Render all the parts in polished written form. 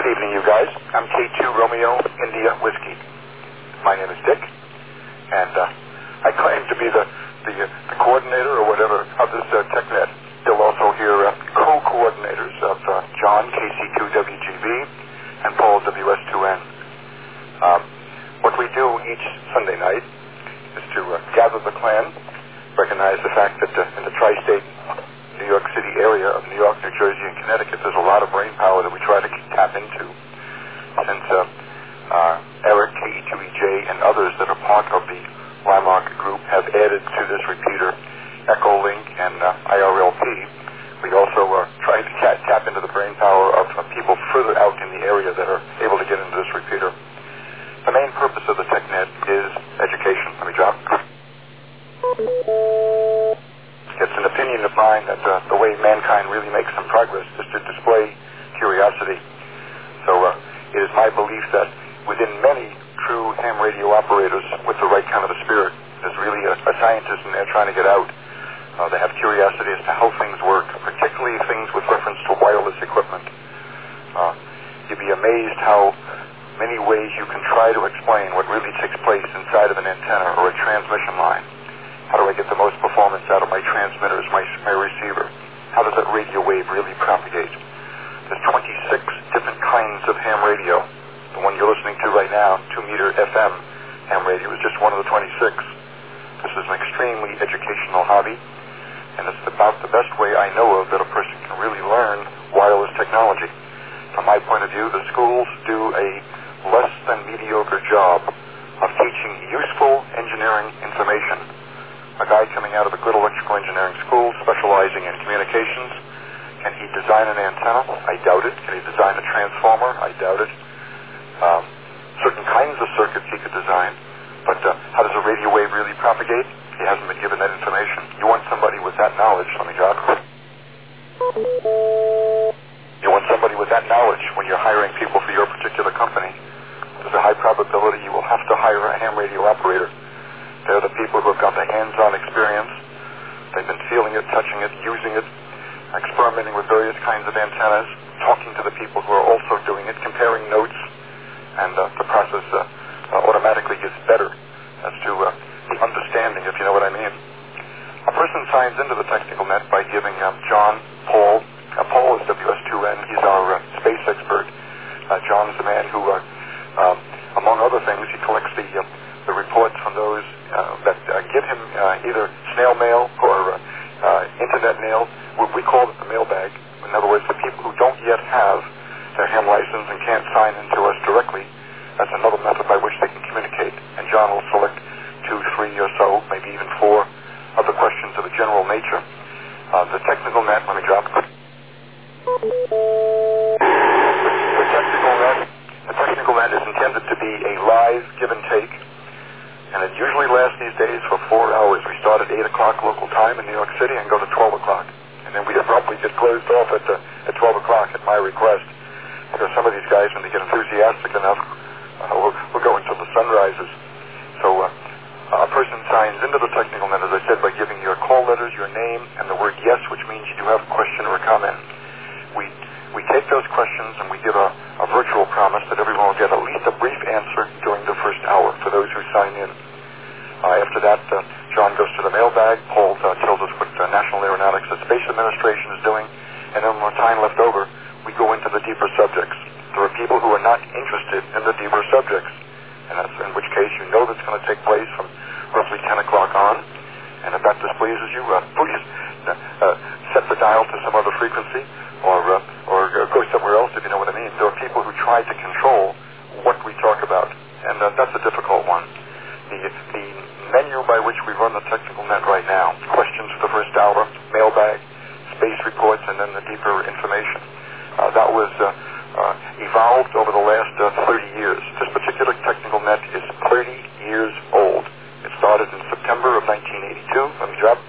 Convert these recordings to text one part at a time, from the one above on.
evening, you guys. I'm K2 Romeo India Whiskey. My name is Dick, and I claim to be the coordinator or whatever of this TechNet. You'll also hear co-coordinators of John, KC2WGB, and Paul, WS2N. What we do each Sunday night is to gather the clan, recognize the fact that in the tri-state New York City area of New York, New Jersey, and Connecticut, there's a lot of brain power that we try to tap into. Since Eric, KE2EJ, and others that are part of the Landmark group have added to this repeater Echolink and IRLP, we also try to tap into the brain power of people further out in the area that are able to get into this repeater. The main purpose of the TechNet is education. Let me drop. It's an opinion of mine that the way mankind really makes some progress is to display curiosity. So it is my belief that within many true ham radio operators with the right kind of a spirit, there's really a scientist in there trying to get out. They have curiosity as to how things work, particularly things with reference to wireless equipment. You'd be amazed how many ways you can try to explain what really takes place inside of an antenna or a transmission line. How do I get the most performance out of my transmitters, my receiver? How does that radio wave really propagate? There's 26 different kinds of ham radio. The one you're listening to right now, 2-meter FM ham radio, is just one of the 26. This is an extremely educational hobby, and it's about the best way I know of that a person can really learn wireless technology. From my point of view, the schools do a less than mediocre job of teaching useful engineering information. A guy coming out of a good electrical engineering school specializing in communications, can he design an antenna? I doubt it. Can he design a transformer? I doubt it. Certain kinds of circuits he could design, but how does a radio wave really propagate? He hasn't been given that information. You want somebody with that knowledge, let me drop. You want somebody with that knowledge when you're hiring people for your particular company. There's a high probability you will have to hire a ham radio operator. They're the people who have got the hands-on experience. They've been feeling it, touching it, using it, experimenting with various kinds of antennas, talking to the people who are also doing it, comparing notes, and the process automatically gets better as to the understanding, if you know what I mean. A person signs into the technical net by giving John, Paul. Paul is WS2N. He's our space expert. John's the man who, among other things, he collects the reports from those that give him either snail mail or internet mail. We call it the mailbag. In other words, the people who don't yet have their ham license and can't sign into us directly, that's another method by which they can communicate. And John will select 2, 3 or so, maybe even 4 other questions of a general nature. The technical net, let me drop. The technical net is intended to be a live give and take, and it usually lasts these days for 4 hours. We start at 8 o'clock local time in New York City and go to 12 o'clock. And then we abruptly get closed off at 12 o'clock at my request. Because some of these guys, when they get enthusiastic enough, we'll go until the sun rises. So a person signs into the technical net, as I said, by giving your call letters, your name, and the word yes, which means you do have a question or a comment. We take those questions and we give a virtual promise that everyone will get at least a brief answer during the first hour for those who sign in. After that, John goes to the mailbag. Paul tells us what National Aeronautics and Space Administration is doing, and then when time left over, we go into the deeper subjects. There are people who are not interested in the deeper subjects, and that's in which case you know that's going to take place from roughly 10 o'clock on, and if that displeases you, please set the dial to some other frequency, or go somewhere else, if you know what I mean. There are people who try to control what we talk about, and that's a difficult one. The menu by which we run the technical net right now, questions for the first hour, mailbag, space reports, and then the deeper information, that was evolved over the last 30 years. This particular technical net is 30 years old. It started in September of 1982. Let me drop.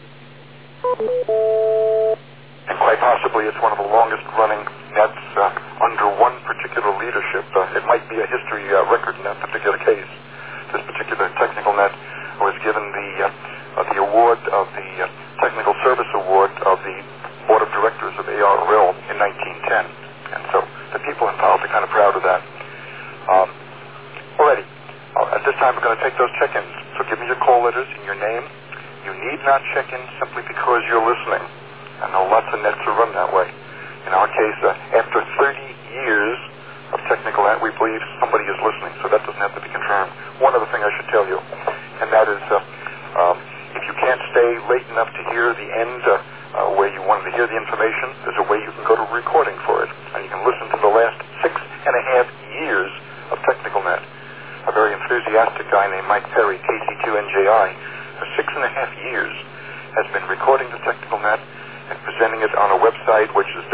And quite possibly it's one of the longest running nets under one particular leadership. It might be a history record in that particular case. This particular technical net was given the award of the Technical Service Award of the Board of Directors of ARRL in 1910. And so the people people involved are kind of proud of that. Alrighty. At this time, we're going to take those check-ins. So give me your call letters and your name. You need not check in simply because you're listening. I know lots of nets are run that way. In our case, after 30 years of technical net, we believe somebody is listening, so that doesn't have to be confirmed. One other thing I should tell you, and that is if you can't stay late enough to hear the end where you wanted to hear the information, there's a way you can go to a recording for it, and you can listen to the last 6.5 years of technical net. A very enthusiastic guy named Mike Perry, KC2NJI, for 6.5 years has been recording the technical net and presenting it on a website which is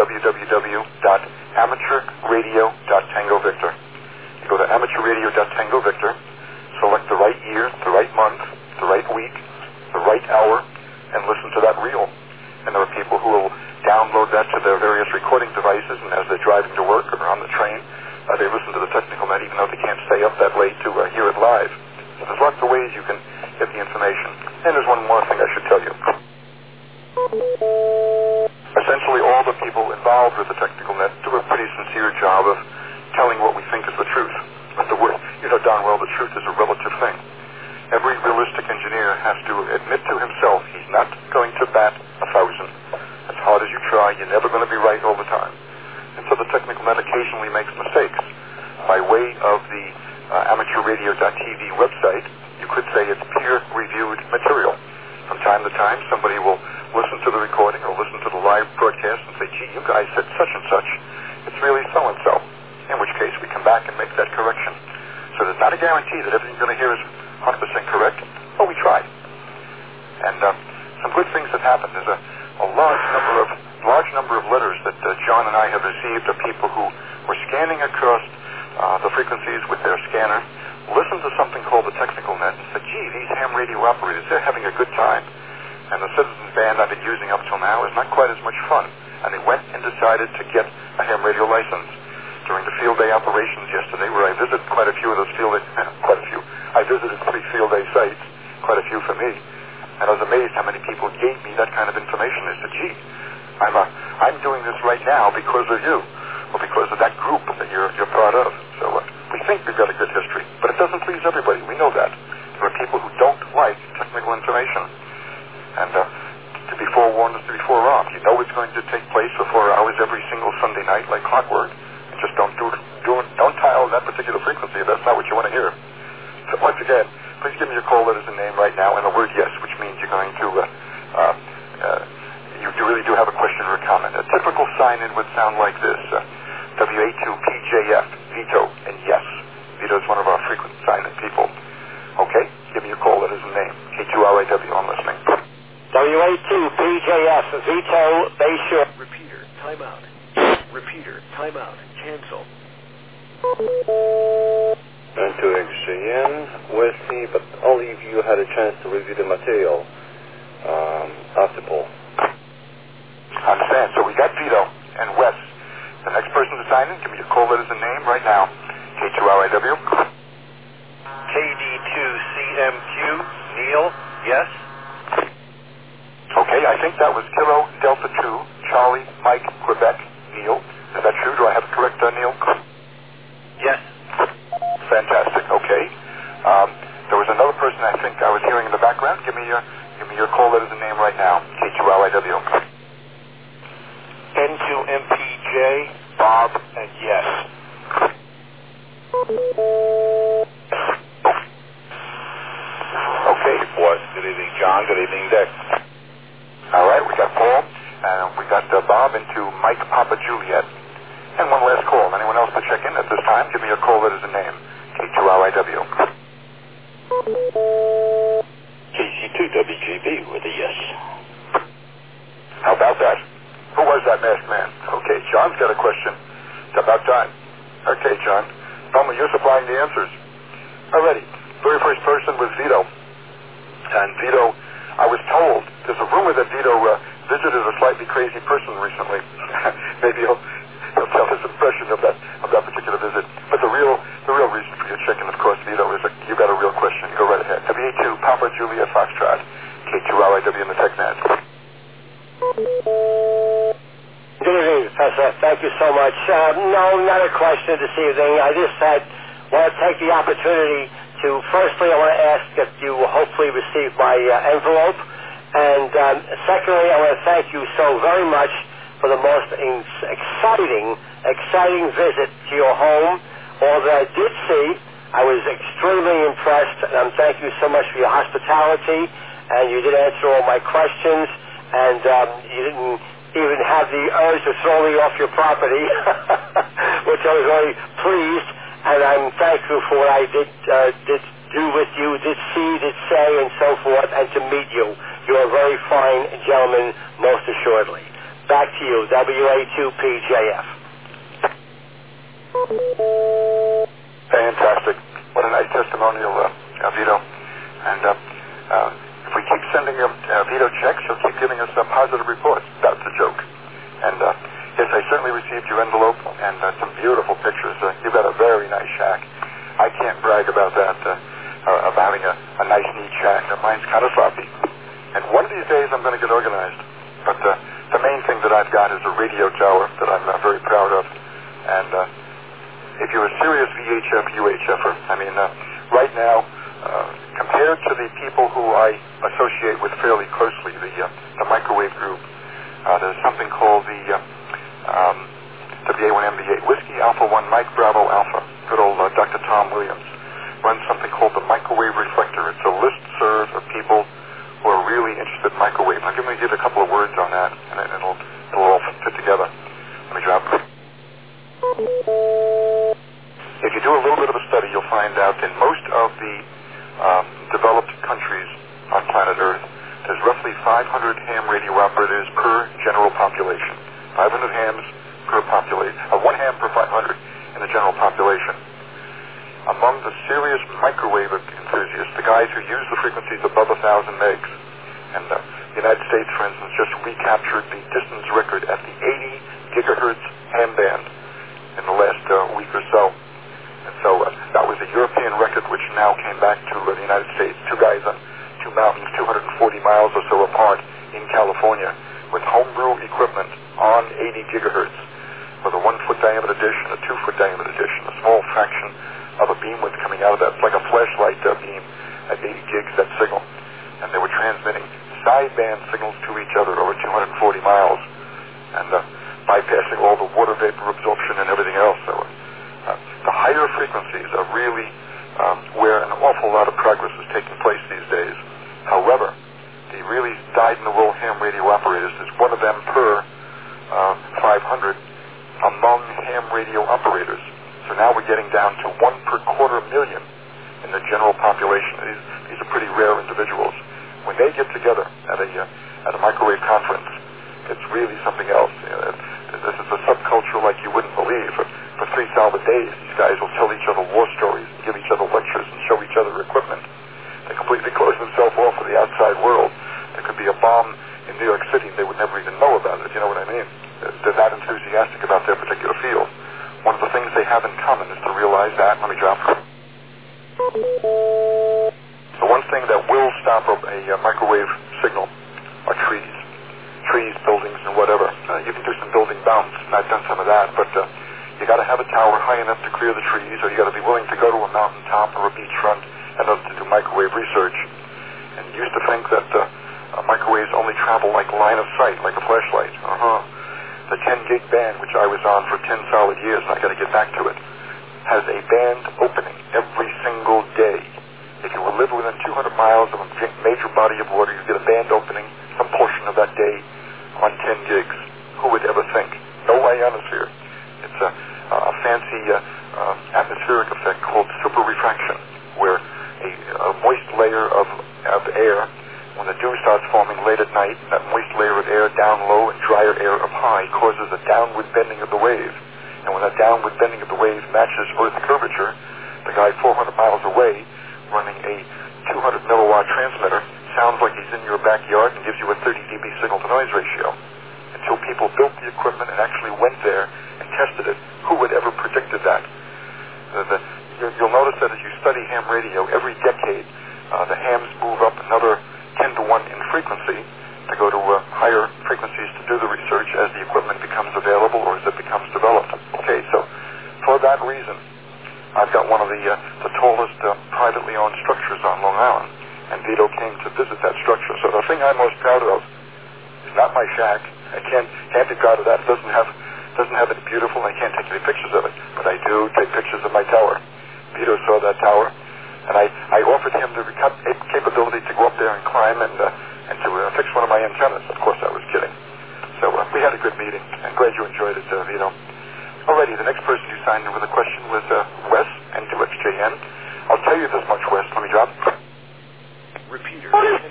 www.amateurradio.tangovictor. You go to amateurradio.tangovictor, select the right year, the right month, the right week, the right hour, and listen to that reel. And there are people who will download that to their various recording devices, and as they're driving to work or on the train, they listen to the technical net even though they can't stay up that late to hear it live. So there's lots of ways you can get the information. And there's one more thing I should tell you. Essentially, all the people involved with the technical net do a pretty sincere job of telling what we think is the truth. But you know darn well the truth is a relative thing. Every realistic engineer has to admit to himself he's not going to bat 1,000. As hard as you try, you're never going to be right all the time. And so the technical net occasionally makes mistakes. By way of the amateurradio.tv website, you could say it's peer-reviewed material. From time to time, somebody will listen to the recording or listen to the live broadcast and say, gee, you guys said such and such. It's really so-and-so. In which case, we come back and make that correction. So there's not a guarantee that everything you're going to hear is 100% correct, but we try. And some good things have happened. There's a large number of letters that John and I have received of people who were scanning across the frequencies with their scanner, listened to something called the technical net, and said, gee, these ham radio operators, they're having a good time. And the Citizens band I've been using up till now is not quite as much fun. And they went and decided to get a ham radio license. During the field day operations yesterday, where I visited quite a few of those I visited 3 field day sites, quite a few for me, and I was amazed how many people gave me that kind of information. They said, gee, I'm doing this right now because of you, or because of that group that you're part of. So we think we've got a good history, but it doesn't please everybody. We know that. There are people who don't like technical information. And to be forewarned is to be forearmed. You know it's going to take place for 4 hours every single Sunday night like clockwork. And just don't dial that particular frequency if that's not what you want to hear. So once again, please give me your call letters and name right now and the word yes, which means you're going to, you really do have a question or a comment. A typical sign-in would sound like this. WA2PJF, Vito, and yes. Vito is one of our frequent sign-in people. Okay? Give me your call letters and name. K2RIW, I'm listening. WA2PJF, Vito, Bayshore. Repeater, timeout. Repeater, timeout. Cancel. And to XJN, Wesley, but only if you had a chance to review the material after Paul. I understand. So we got Vito and Wes. The next person to sign in, give me your call letters and name right now. K2RIW. KD2CMQ, Neil, yes? Okay, I think that was Kilo Delta 2, Charlie, Mike, Quebec, Neil. Is that true? Do I have it correct, Neil? Yes. Fantastic. Okay. There was another person I think I was hearing in the background. Give me your call letters and name right now. K2RIW. N2MPJ, Bob, and yes. Okay. Boss. Good evening, John. Good evening, Dick. All right. We got Paul, and we got Bob into Mike Papa Juliet. And one last call. Anyone else to check in at this time? Give me your call letters and name. K2RIW. KC2WGB with a yes. How about that? Who was that masked man? Okay, John's got a question. It's about time. Okay, John. Bummer, you're supplying the answers. Alrighty. Very first person was Vito. And Vito, I was told, there's a rumor that Vito visited a slightly crazy person recently. Maybe he'll tell his impression of that particular visit. But the real reason for your check-in, of course, Vito, is that you got a real question. Go right ahead. WA2, Papa Juliet Foxtrot, K2RIW in the TechNet. Good evening, Professor. Thank you so much. much. No, not a question this evening. I just want to take the opportunity to, firstly, I want to ask that you hopefully receive my envelope. And secondly, I want to thank you so very much for the most exciting visit to your home. All that I did see, I was extremely impressed, and thank you so much for your hospitality, and you did answer all my questions, and you didn't even have the urge to throw me off your property, which I was very pleased, and I'm thankful for what I did do with you, did see, did say, and so forth, and to meet you. You're a very fine gentleman, most assuredly. Back to you, WA2PJF. Fantastic. What a nice testimonial, Vito. And if we keep sending Vito checks, he'll keep giving us positive reports. That's the joke. And yes, I certainly received your envelope and some beautiful pictures. You've got a very nice shack. I can't brag about that, about having a nice, neat shack. Mine's kind of sloppy. And one of these days I'm going to get organized. But the main thing that I've got is a radio tower that I'm very proud of. And if you're a serious VHF, UHFer, I mean, right now, compared to the people who I associate with fairly closely, the microwave group, there's something called the WA1MBA, Whiskey Alpha 1 Mike Bravo Alpha. Good old Dr. Tom Williams runs something called the Microwave Reflector. It's a listserv of people who are really interested in microwave. Now, give a couple of words on that, and it'll all fit together. Let me drop it. If you do a little bit of a study, you'll find out in most of the developed countries on planet Earth, there's roughly 500 ham radio operators per general population. 500 hams per population, 1 ham per 500 in the general population. Among the serious microwave enthusiasts, the guys who use the frequencies above 1,000 megs, and the United States, for instance, just recaptured the distance record at the 80 gigahertz ham band in the last week or so. And so that was a European record which now came back to the United States. Two guys on two mountains 240 miles or so apart in California with homebrew equipment on 80 gigahertz with a 1-foot diameter dish and a 2-foot diameter dish, and a small fraction of a beam width coming out of that. It's like a flashlight beam at 80 gigs, that signal. And they were transmitting sideband signals to each other over 240 miles and bypassing all the water vapor absorption and everything else. So the higher frequencies are really where an awful lot of progress is taking place these days. However, the really dyed-in-the-wool ham radio operators, there's one of them per 500 among ham radio operators. So now we're getting down to 1 per 250,000 in the general population. These are pretty rare individuals. When they get together at a microwave conference, it's really something else. This is a subculture like you wouldn't believe. For 3 solid days, these guys will tell each other war stories, give each other lectures, and show each other equipment. They completely close themselves off to the outside world. There could be a bomb in New York City, and they would never even know about it. You know what I mean? They're that enthusiastic about their particular field. One of the things they have in common is to realize that. Let me drop it. The one thing that will stop a microwave signal are trees. Trees, buildings, and whatever. You can do some building bounce, and I've done some of that, but you got to have a tower high enough to clear the trees, or you got to be willing to go to a mountaintop or a beachfront in order to do microwave research. And you used to think that microwaves only travel like line of sight, like a flashlight. The 10 gig band, which I was on for 10 solid years, and I got to get back to it, has a band opening every single day. If you live within 200 miles of a major body of water, you get a band opening some portion of that day on 10 gigs. Who would ever think? No ionosphere. It's a fancy atmospheric effect called superrefraction, where a moist layer of air, when the dew starts forming late at night, that moist layer of air down low and drier air up high causes a downward bending of the wave. And when that downward bending of the wave matches Earth curvature, the guy 400 miles away running a 200 milliwatt transmitter sounds like he's in your backyard and gives you a 30 dB signal-to-noise ratio. Until people built the equipment and actually went there and tested it, who would ever predicted that? You'll notice that as you study ham radio, every decade the hams move up another 10 to 1 in frequency to go to higher frequencies to do the research as the equipment becomes available or as it becomes developed. Okay, so for that reason, I've got one of the tallest privately owned structures on Long Island, and Vito came to visit that structure. So the thing I'm most proud of is not my shack. I can't be proud of that. It doesn't have it beautiful, and I can't take any pictures of it. But I do take pictures of my tower. Vito saw that tower, and I offered him the capability to go up there and climb and to fix one of my antennas. Of course, I was kidding. So we had a good meeting. I'm glad you enjoyed it, Vito. Alrighty, the next person who signed in with a question was Wes, N2XJN. I'll tell you this much, Wes. Let me drop. Repeater.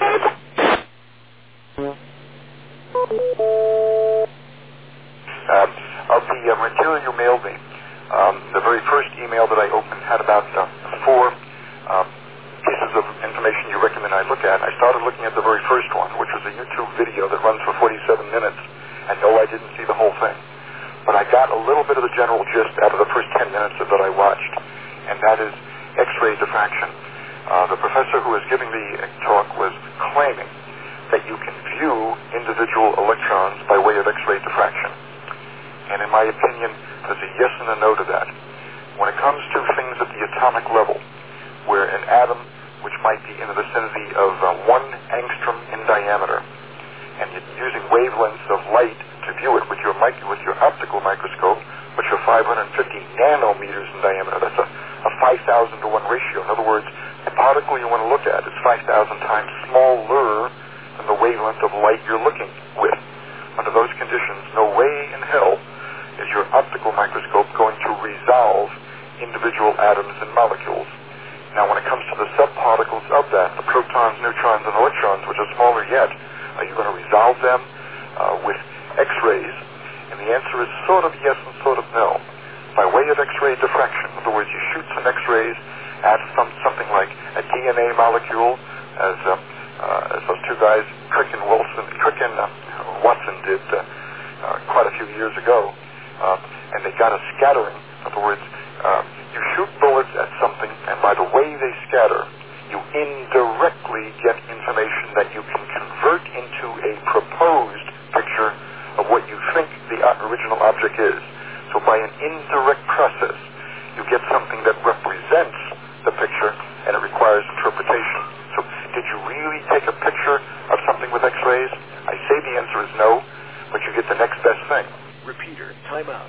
Of the material you mailed me, the very first email that I opened had about 4 pieces of information you recommend I look at. I started looking at the very first one, which was a YouTube video that runs for 47 minutes, and no, I didn't see the whole thing. But I got a little bit of the general gist out of the first 10 minutes that I watched, and that is X-ray diffraction. The professor who was giving the talk was claiming that you can view individual electrons by way of X-ray diffraction. And in my opinion, there's a yes and a no to that. When it comes to things at the atomic level, where an atom, which might be in the vicinity of 1 angstrom in diameter, and you're using wavelengths of light to view it with your optical microscope, which are 550 nanometers in diameter, that's a 5,000 to 1 ratio. In other words, the particle you want to look at is 5,000 times smaller than the wavelength of light you're looking with. Under those conditions, no way in hell is your optical microscope going to resolve individual atoms and molecules. Now, when it comes to the subparticles of that, the protons, neutrons, and electrons, which are smaller yet, are you going to resolve them with X-rays? And the answer is sort of yes and sort of no. By way of X-ray diffraction, in other words, you shoot some X-rays at something like a DNA molecule, as those two guys, Crick and Watson did quite a few years ago, and they got a scattering. In other words, you shoot bullets at something, and by the way they scatter, you indirectly get information that you can convert into a proposed picture of what you think the original object is. So by an indirect process, you get something that represents the picture, and it requires interpretation. So did you really take a picture of something with X-rays? I say the answer is no, but you get the next best thing. Repeater. Timeout.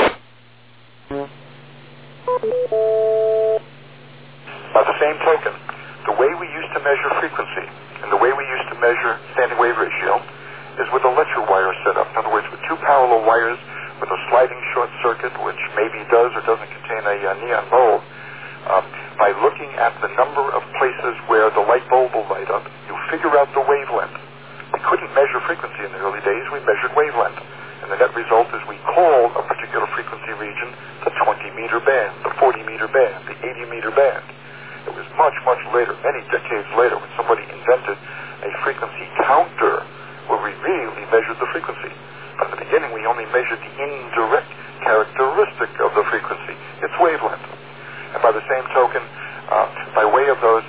By the same token, the way we used to measure frequency and the way we used to measure standing wave ratio is with a lecture wire setup. In other words, with 2 parallel wires with a sliding short circuit, which maybe does or doesn't contain a neon bulb. By looking at the number of places where the light bulb will light up, you figure out the wavelength. We couldn't measure frequency in the early days. We measured wavelength. And the net result is we call a particular frequency region the 20-meter band, the 40-meter band, the 80-meter band. It was much, much later, many decades later, when somebody invented a frequency counter where we really measured the frequency. But in the beginning, we only measured the indirect characteristic of the frequency, its wavelength. And by the same token, by way of those,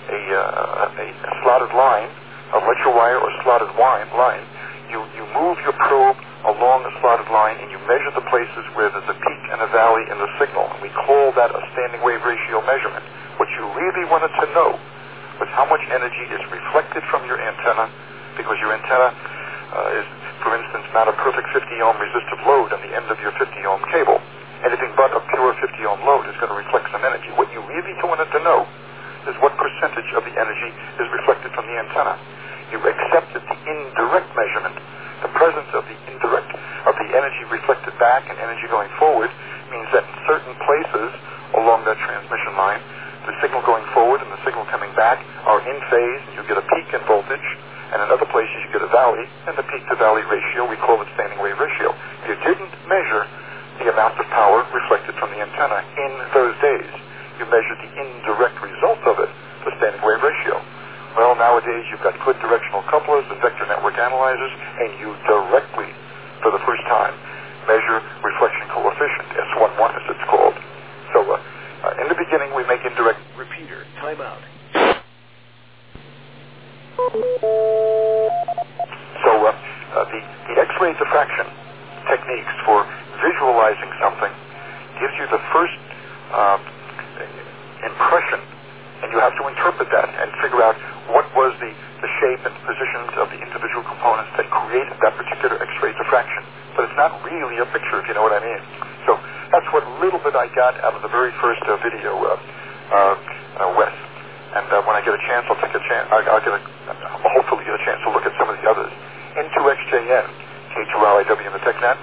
a slotted line, a lecture wire or slotted line, you move your probe along a slotted line and you measure the places where there's a peak and a valley in the signal. And we call that a standing wave ratio measurement. What you really wanted to know was how much energy is reflected from your antenna, because your antenna is, for instance, not a perfect 50-ohm resistive load on the end of your 50-ohm cable. Anything but a pure 50-ohm load is going to reflect some energy. What you really wanted to know is what percentage of the energy is reflected from the antenna. You accepted the indirect measurement. The presence of the energy reflected back and energy going forward means that in certain places along that transmission line, the signal going forward and the signal coming back are in phase, and you get a peak in voltage, and in other places you get a valley, and the peak-to-valley ratio, we call it standing wave ratio. You didn't measure the amount of power reflected from the antenna in those days. You measured the indirect result of it, the standing wave ratio. Well, nowadays you've got good directional couplers and vector network analyzers, and you directly, for the first time, measure reflection coefficient, S11 as it's called. So in the beginning we make indirect... Repeater. Timeout. So X-ray diffraction techniques for visualizing something gives you the first impression, and you have to interpret that and figure out what was the shape and positions of the individual components that created that particular X-ray diffraction. But it's not really a picture, if you know what I mean. So that's what little bit I got out of the very first video, Wes. And when I get a chance, I'll take a chance. I'll hopefully get a chance to look at some of the others. N2XJN, K2RIW in the TechNet.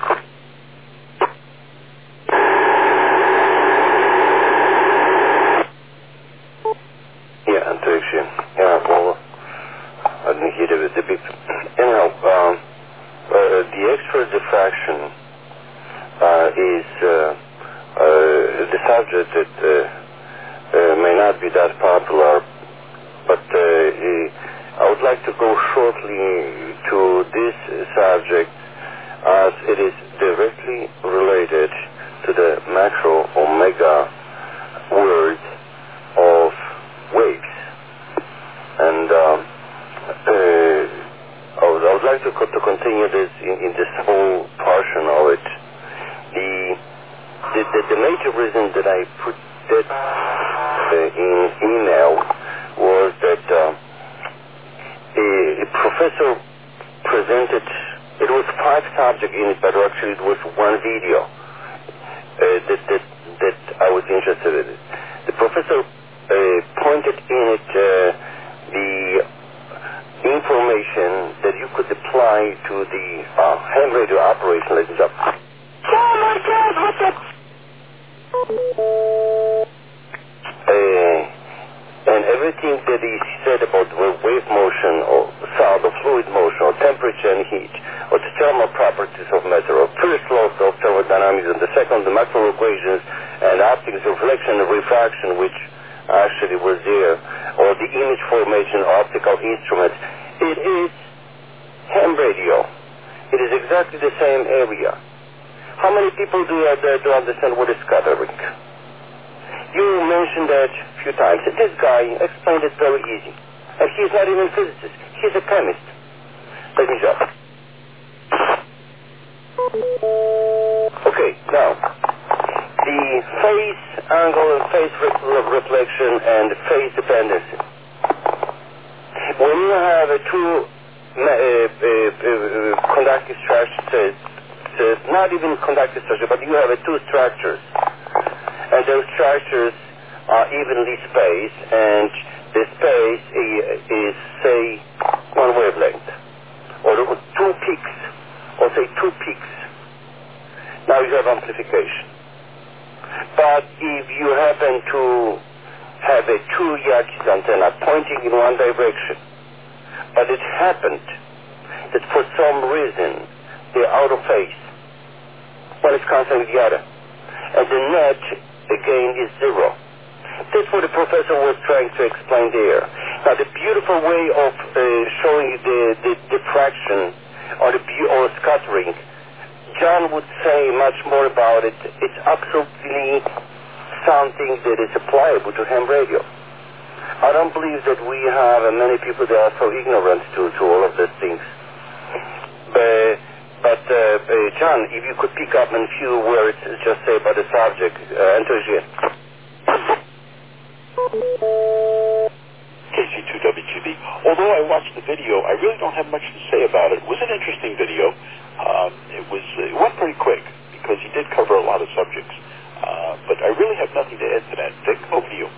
Yeah, N2XJN. Yeah, well, I didn't hear the beep. Anyhow, the X-ray diffraction is the subject that may not be that popular, but I would like to go shortly to this subject as it is directly related to the macro omega world of waves. And I would like to continue this in this whole portion of it. The major reason that I put that in email was that a professor presented, it was 5 subjects in it, but actually it was one video that I was interested in. The professor pointed in it the information that you could apply to the ham radio operation, ladies and gentlemen. Oh my God, what the... and everything that he said about wave motion or sound or fluid motion or temperature and heat or the thermal properties of matter or first laws of thermodynamics and the second the macro equations and optics reflection and refraction which actually was there or the image formation optical instruments. It is ham radio. It is exactly the same area. How many people do understand what is scattering? You mentioned that a few times. This guy explained it very easy. And he's not even a physicist. He's a chemist. Let me jump. Okay, now. The phase angle and phase reflection and phase dependency. When you have two conductive structures, not even conductive structure, but you have two structures. And those structures are evenly spaced, and the space is, say, one wavelength, or 2 peaks, or say 2 peaks. Now you have amplification. But if you happen to have a 2-Yankees antenna pointing in one direction, but it happened that for some reason they're out of phase, one is constant with the other, and the net again is 0. That's what the professor was trying to explain there. Now the beautiful way of showing the diffraction or scattering, John would say much more about it. It's absolutely something that is applicable to ham radio. I don't believe that we have many people that are so ignorant to all of these things. But John, if you could pick up in a few words, just say about the subject, N2XJN. KC2WGB. Although I watched the video, I really don't have much to say about it. It was an interesting video. It went pretty quick because he did cover a lot of subjects. But I really have nothing to add to that. Dick, over to you.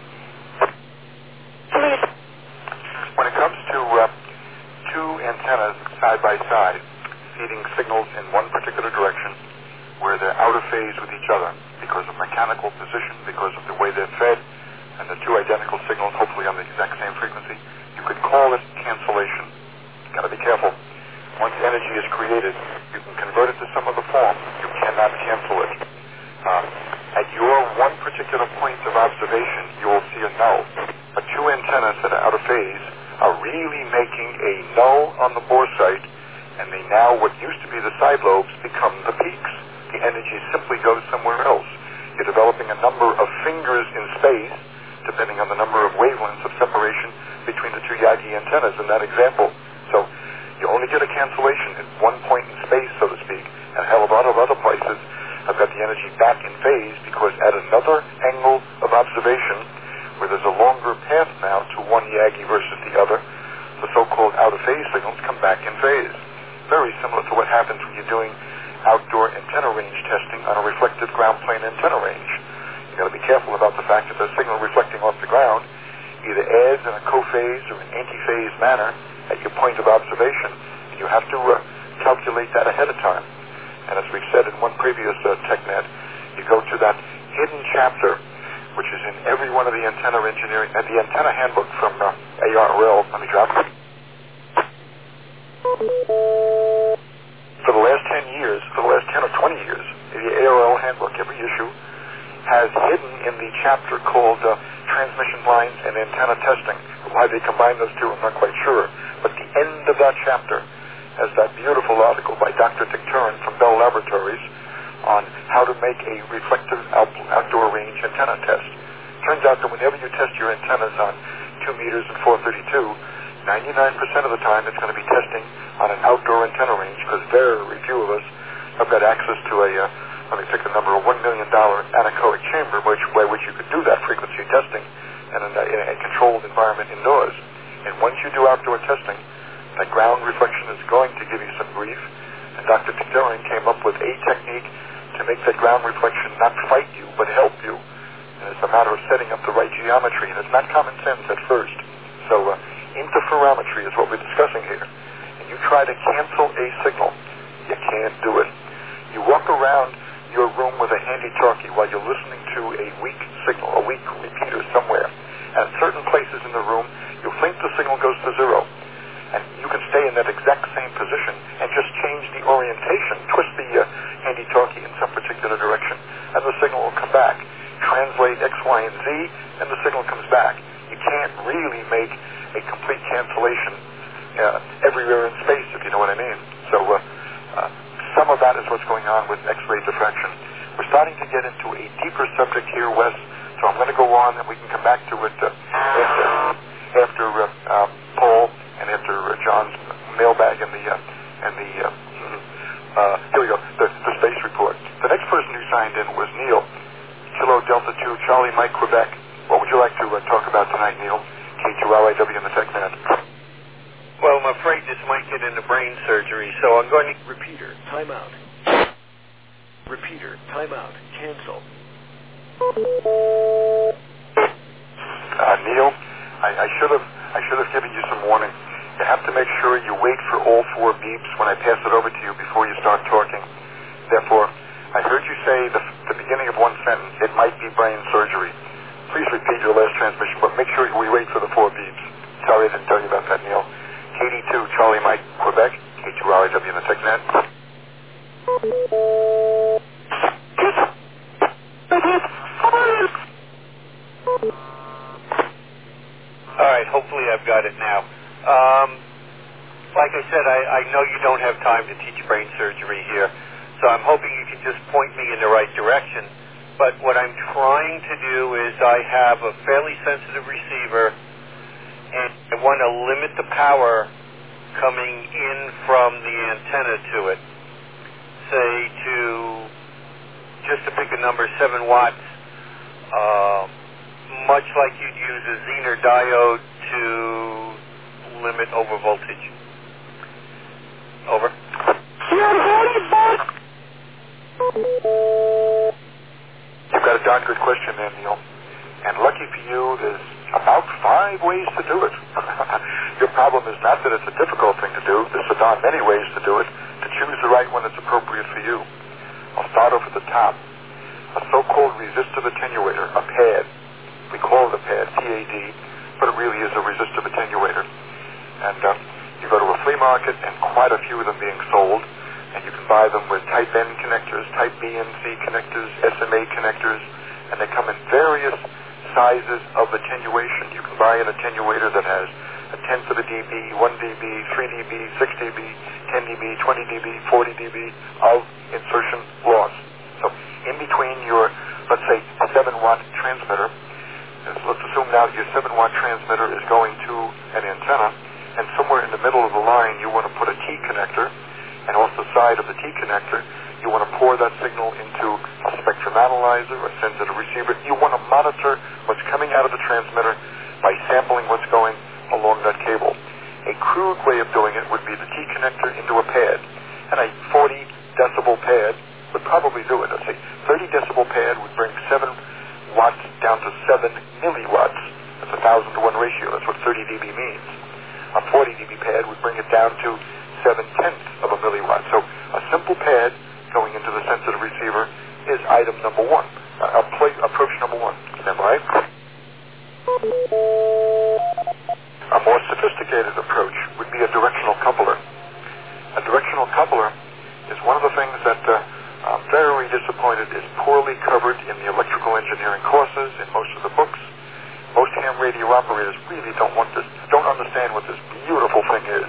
When it comes to 2 antennas side by side, feeding signals in one particular direction where they're out of phase with each other because of mechanical position, because of the way they're fed, and the 2 identical signals hopefully on the exact same frequency, you could call it cancellation. You've got to be careful. Once energy is created, you can convert it to some other form. You cannot cancel it. At your one particular point of observation, you will see a null. But 2 antennas that are out of phase are really making a null on the bore site, and they now, what used to be the side lobes, become the peaks. The energy simply goes somewhere else. You're developing a number of fingers in space, depending on the number of wavelengths of separation between the 2 Yagi antennas in that example. So You only get a cancellation at one point in space, so to speak, and a hell of a lot of other places have got the energy back in phase because at another angle of observation, where there's a longer path now to one Yagi versus the other, the so-called out-of-phase signals come back in phase. Very similar to what happens when you're doing outdoor antenna range testing on a reflective ground plane antenna range. You've got to be careful about the fact that the signal reflecting off the ground either adds in a co-phase or an anti-phase manner at your point of observation, and you have to calculate that ahead of time. And as we've said in one previous TechNet, you go to that hidden chapter, which is in every one of the antenna engineering, and the antenna handbook from ARRL. Let me drop it. For the last 10 years, for the last 10 or 20 years, the ARRL handbook, every issue, has hidden in the chapter called Transmission Lines and Antenna Testing. Why they combine those two, I'm not quite sure. But the end of that chapter has that beautiful article by Dr. Dick Turin from Bell Laboratories on how to make a reflective outdoor range antenna test. Turns out that whenever you test your antennas on 2 meters and 432, 99% of the time it's going to be testing on an outdoor antenna range because very few of us have got access to a, let me pick a number, a $1 million anechoic chamber by which you could do that frequency testing in a controlled environment indoors. And once you do outdoor testing, that ground reflection is going to give you some grief. And Dr. Turin came up with a technique to make that ground reflection not fight you, but help you. And it's a matter of setting up the right geometry. And it's not common sense at first. So interferometry is what we're discussing here. And you try to cancel a signal, you can't do it. You walk around your room with a handy-talkie while you're listening to a weak signal, a weak repeater somewhere. At certain places in the room, you'll think the signal goes to zero. And you can stay in that exact same position and just change the orientation, twist the handy-talkie in some particular direction, and the signal will come back. Translate X, Y, and Z, and the signal comes back. You can't really make a complete cancellation everywhere in space, if you know what I mean. So some of that is what's going on with X-ray diffraction. We're starting to get into a deeper subject here, Wes, so I'm going to go on, and we can come back to it after Paul and after John's mailbag and the here we go, the space report. The next person who signed in was Neil, Kilo Delta 2, Charlie Mike, Quebec. What would you like to talk about tonight, Neil? K2LIW in the TechNet. Well, I'm afraid this might get into brain surgery, so I'm going to... Repeater, timeout. Repeater, timeout. Cancel. Neil, I should have given you some warning. You have to make sure you wait for all 4 beeps when I pass it over to you before you start talking. Therefore, I heard you say the beginning of one sentence, it might be brain surgery. Please repeat your last transmission, but make sure we wait for the 4 beeps. Sorry I didn't tell you about that, Neil. KD2, Charlie Mike, Quebec, K2RIW in the TechNet. All right, hopefully I've got it now. Like I said, I know you don't have time to teach brain surgery here, so I'm hoping you can just point me in the right direction. But what I'm trying to do is I have a fairly sensitive receiver, and I want to limit the power coming in from the antenna to it. Say to, just to pick a number, 7 watts, much like you'd use a Zener diode to limit overvoltage. Over. You've got a darn good question there, Neil. And lucky for you, there's about 5 ways to do it. Your problem is not that it's a difficult thing to do. There's a darn many ways to do it, to choose the right one that's appropriate for you. I'll start off at the top. A so-called resistive attenuator, a PAD. We call it a PAD, PAD, but it really is a resistive attenuator. And you go to a flea market, and quite a few of them being sold, and you can buy them with Type N connectors, Type B and C connectors, SMA connectors, and they come in various sizes of attenuation. You can buy an attenuator that has a 10 to the dB, 1 dB, 3 dB, 6 dB, 10 dB, 20 dB, 40 dB of insertion loss. So in between your, let's say, 7-watt transmitter, let's assume now your 7-watt transmitter is going to an antenna, and somewhere in the the middle of the line, you want to put a T connector, and off the side of the T connector, you want to pour that signal into a spectrum analyzer, a sensitive receiver. You want to monitor what's coming out of the transmitter by sampling what's going along that cable. A crude way of doing it would be the T connector into a pad, and a 40 decibel pad would probably do it. Let's say 30 decibel pad would bring 7 watts down to 7 milliwatts. That's a 1,000 to 1 ratio. That's what 30 dB means. A 40 dB pad would bring it down to 7/10 of a milliwatt. So a simple pad going into the sensitive receiver is item number one. Approach number one. Stand by. A more sophisticated approach would be a directional coupler. A directional coupler is one of the things that I'm very disappointed is poorly covered in the electrical engineering courses in most of the books. Most ham radio operators really don't understand what this beautiful thing is.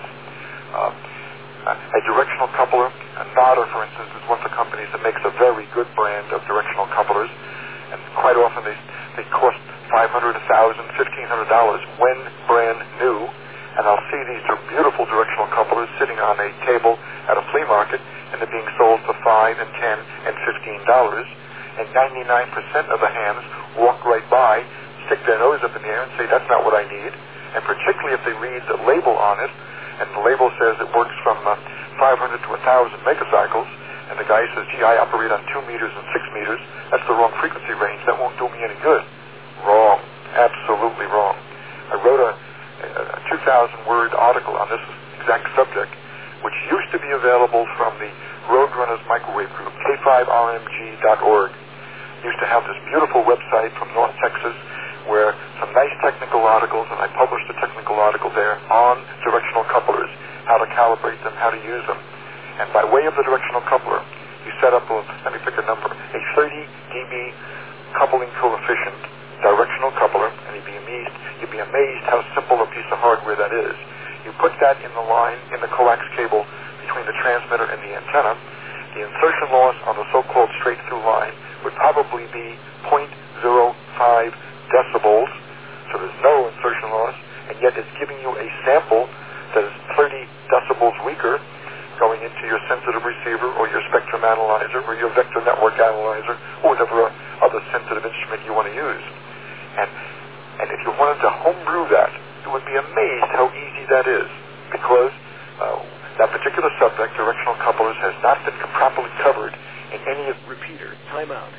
A directional coupler, Nodder, for instance, is one of the companies that makes a very good brand of directional couplers, and quite often they cost $500, $1,000, $1,500 when brand new. And I'll see these beautiful directional couplers sitting on a table at a flea market, and they're being sold for $5 and $10 and $15. And 99% of the hams walk right by, stick their nose up in the air, and say, "That's not what I need." And particularly if they read the label on it, and the label says it works from 500 to 1,000 megacycles, and the guy says, "Gee, I operate on 2 meters and 6 meters. That's the wrong frequency range. That won't do me any good." Wrong. Absolutely wrong. I wrote a 2,000-word article on this exact subject, which used to be available from the Roadrunners Microwave Group, k5rmg.org. Used to have this beautiful website from North Texas where some nice technical articles, and I published a technical article there on directional couplers, how to calibrate them, how to use them. And by way of the directional coupler, you set up let me pick a number, a 30 dB coupling coefficient directional coupler, and you'd be amazed how simple a piece of hardware that is. You put that in the line, in the coax cable between the transmitter and the antenna. The insertion loss on the so-called straight-through line would probably be 0.05 decibels, so there's no insertion loss, and yet it's giving you a sample that is 30 decibels weaker going into your sensitive receiver or your spectrum analyzer or your vector network analyzer or whatever other sensitive instrument you want to use. And if you wanted to homebrew that, you would be amazed how easy that is, because that particular subject, directional couplers, has not been properly covered in any of... Repeater, timeout.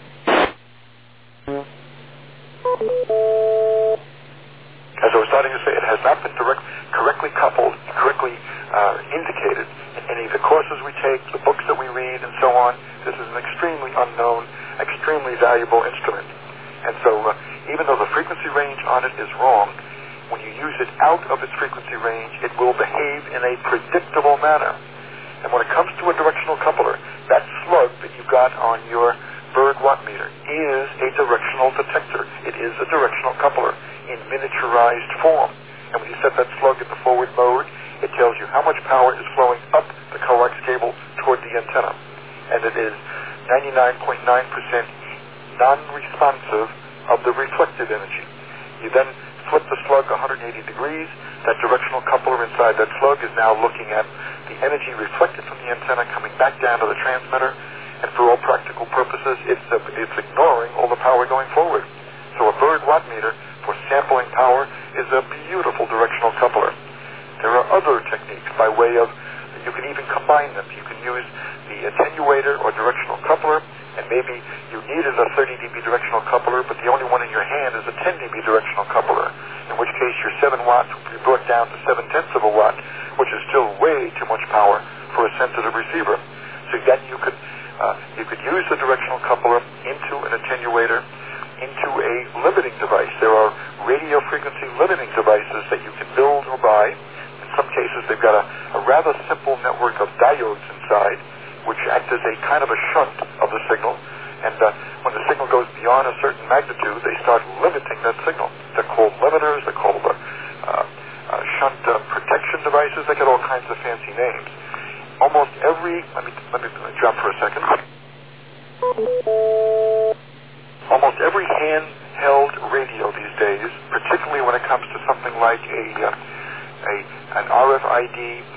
As I was starting to say, it has not been correctly coupled, correctly indicated in any of the courses we take, the books that we read, and so on. This is an extremely unknown, extremely valuable instrument. And so even though the frequency range on it is wrong, when you use it out of its frequency range, it will behave in a predictable manner. And when it comes to a directional coupler, that slug that you got on your Berg watt meter is a directional detector. It is a directional coupler in miniaturized form. And when you set that slug in the forward mode, it tells you how much power is flowing up the coax cable toward the antenna. And it is 99.9% non-responsive of the reflected energy. You then flip the slug 180 degrees. That directional coupler inside that slug is now looking at the energy reflected from the antenna coming back down to the transmitter, and for all practical purposes, it's ignoring all the power going forward. So a Berg watt meter for sampling power is a beautiful directional coupler. There are other techniques by way of, you can even combine them. You can use the attenuator or directional coupler, and maybe you needed a 30 dB directional coupler, but the only one in your hand is a 10 dB directional coupler, in which case your 7 watts will be brought down to 7/10 of a watt, which is still way too much power for a sensitive receiver. So then you could use the directional coupler into an attenuator, into a limiting device. There are radio frequency limiting devices that you can build or buy. In some cases, they've got a rather simple network of diodes inside, which act as a kind of a shunt of the signal. And when the signal goes beyond a certain magnitude, they start limiting that signal. They're called limiters. They're called shunt protection devices. They get all kinds of fancy names. Almost every... Let me drop for a second. Almost every handheld radio these days, particularly when it comes to something like an RF RFID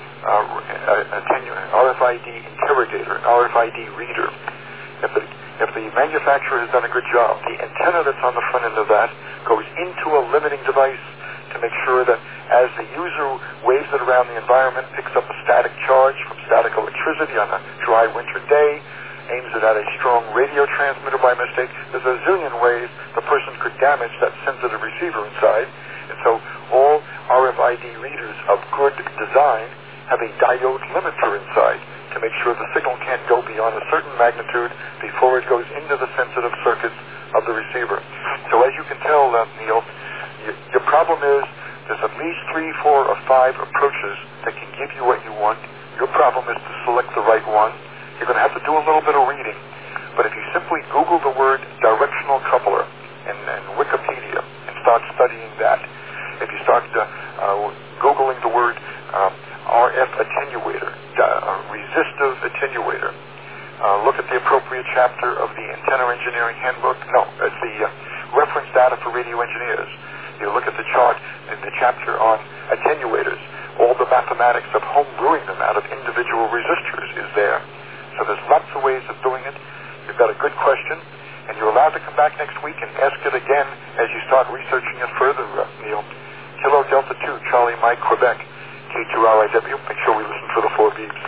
RFID interrogator, an RFID reader. If the manufacturer has done a good job, the antenna that's on the front end of that goes into a limiting device to make sure that as the user waves it around the environment, picks up a static charge from static electricity on a dry winter day, aims it at a strong radio transmitter by mistake, there's a zillion ways the person could damage that sensitive receiver inside. And so all RFID readers of good design have a diode limiter inside to make sure the signal can't go beyond a certain magnitude before it goes into the sensitive circuits of the receiver. So as you can tell, Neil, your problem is there's at least 3, 4, or 5 approaches that can give you what you want. Your problem is to select the right one. You're going to have to do a little bit of reading. But if you simply Google the word directional coupler in Wikipedia and start studying that, if you start Googling the word RF attenuator, resistive attenuator, look at the appropriate chapter of the Antenna Engineering Handbook. No, it's the reference data for radio engineers. You look at the chart in the chapter on attenuators. All the mathematics of home brewing them out of individual resistors is there. So there's lots of ways of doing it. You've got a good question, and you're allowed to come back next week and ask it again as you start researching it further, Neil. Kilo Delta 2, Charlie Mike, Quebec, K2RIW. Make sure we listen for the 4 beeps.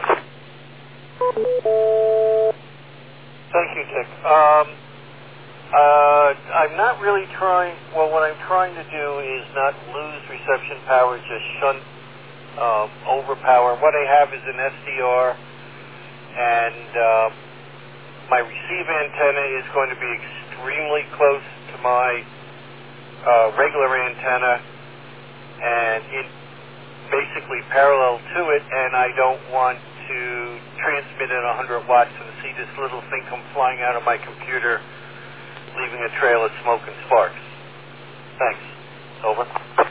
Thank you, Dick. I'm not really trying, well, what I'm trying to do is not lose reception power, just shunt overpower. What I have is an SDR, and my receive antenna is going to be extremely close to my regular antenna, and it basically parallel to it, and I don't want to transmit at 100 watts and see this little thing come flying out of my computer, leaving a trail of smoke and sparks. Thanks. Over.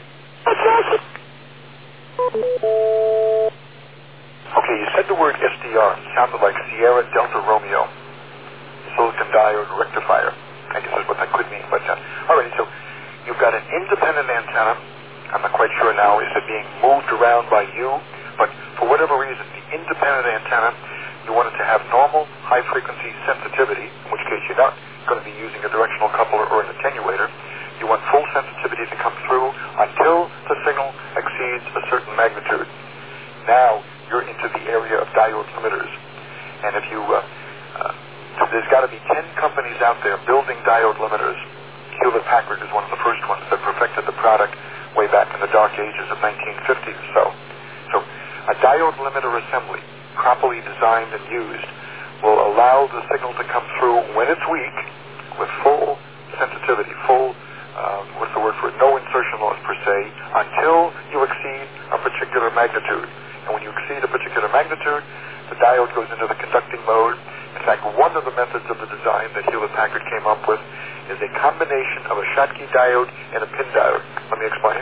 Okay, you said the word SDR. It sounded like Sierra Delta Romeo, silicon diode rectifier. I guess that's what that could mean. But all right, so you've got an independent antenna. I'm not quite sure now, is it being moved around by you? But for whatever reason, the independent antenna, you want it to have normal high-frequency sensitivity, in which case you're not going to be using a directional coupler or an attenuator. You want full sensitivity to come through until the signal exceeds a certain magnitude. Now you're into the area of diode limiters. And if you, there's got to be 10 companies out there building diode limiters. Hewlett-Packard is one of the first ones that perfected the product way back in the dark ages of 1950 or so. So a diode limiter assembly, properly designed and used, will allow the signal to come through when it's weak with full sensitivity, full, what's the word for it, no insertion loss per se, until you exceed a particular magnitude. And when you exceed a particular magnitude, the diode goes into the conducting mode. In fact, one of the methods of the design that Hewlett-Packard came up with is a combination of a Schottky diode and a pin diode. Let me explain.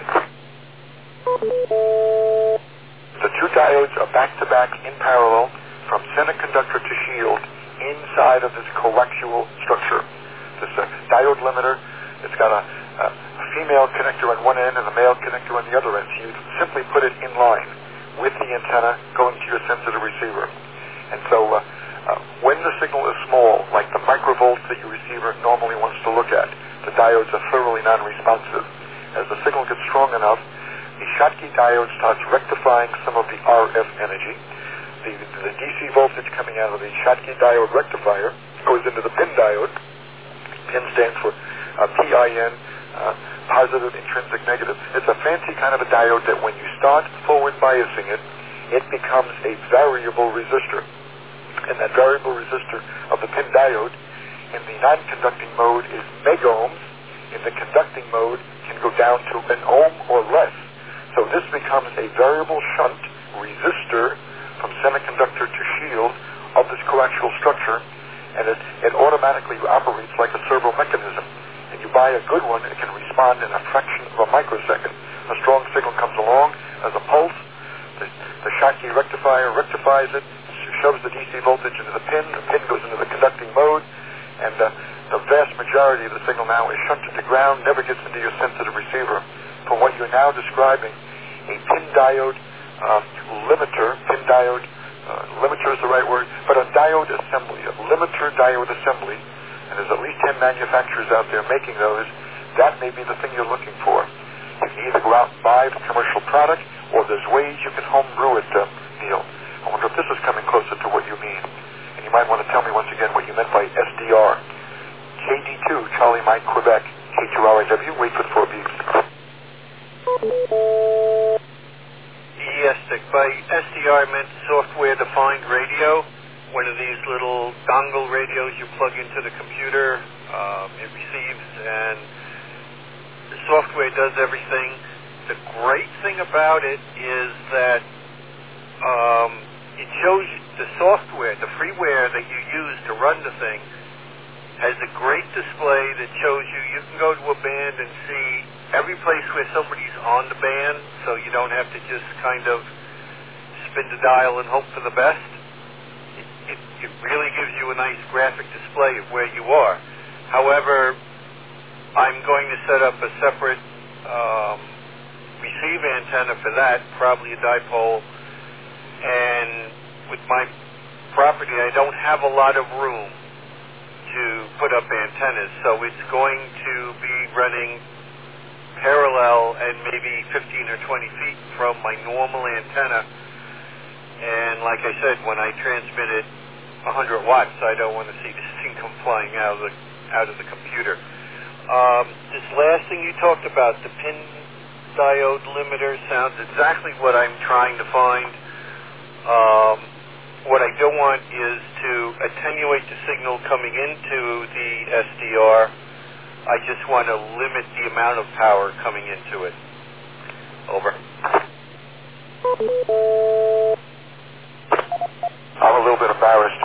The two diodes are back-to-back in parallel from center conductor to shield inside of this coaxial structure. This diode limiter, it's got a female connector on one end and a male connector on the other end. So you simply put it in line with the antenna going to your sensitive receiver. And so when the signal is small, like the microvolts that your receiver normally wants to look at, the diodes are thoroughly non-responsive. As the signal gets strong enough, the Schottky diode starts rectifying some of the RF energy. The DC voltage coming out of the Schottky diode rectifier goes into the PIN diode. PIN stands for PIN, positive, intrinsic, negative. It's a fancy kind of a diode that when you start forward biasing it, it becomes a variable resistor. And that variable resistor of the PIN diode in the non-conducting mode is megohms. In the conducting mode can go down to an ohm or less. So this becomes a variable shunt resistor from semiconductor to shield of this coaxial structure, and it automatically operates like a servo mechanism. And you buy a good one, it can respond in a fraction of a microsecond. A strong signal comes along as a pulse. The Schottky rectifier rectifies it, shoves the DC voltage into the pin goes into the conducting mode, and the vast majority of the signal now is shunted to ground, never gets into your sensitive receiver. For what you're now describing, a PIN diode limiter, pin diode, limiter is the right word, but a diode assembly, a limiter diode assembly, and there's at least 10 manufacturers out there making those. That may be the thing you're looking for. You can either go out and buy the commercial product, or there's ways you can home brew it, Neil. I wonder if this is coming closer to what you mean. And you might want to tell me once again what you meant by SDR. KD2, Charlie Mike, Quebec, K2RIW, wait for the 4 beeps. Yes, Dick. By SDR I meant software-defined radio. One of these little dongle radios you plug into the computer. It receives, and the software does everything. The great thing about it is that it shows you the software, the freeware that you use to run the thing, has a great display that shows you can go to a band and see every place where somebody's on the band, so you don't have to just kind of spin the dial and hope for the best. It really gives you a nice graphic display of where you are. However, I'm going to set up a separate receive antenna for that, probably a dipole, and with my property I don't have a lot of room to put up antennas, so it's going to be running parallel and maybe 15 or 20 feet from my normal antenna. And like I said, when I transmit it 100 watts, I don't want to see this thing come flying out of the computer. This last thing you talked about, the pin diode limiter, sounds exactly what I'm trying to find. What I don't want is to attenuate the signal coming into the SDR. I just want to limit the amount of power coming into it. Over. I'm a little bit embarrassed.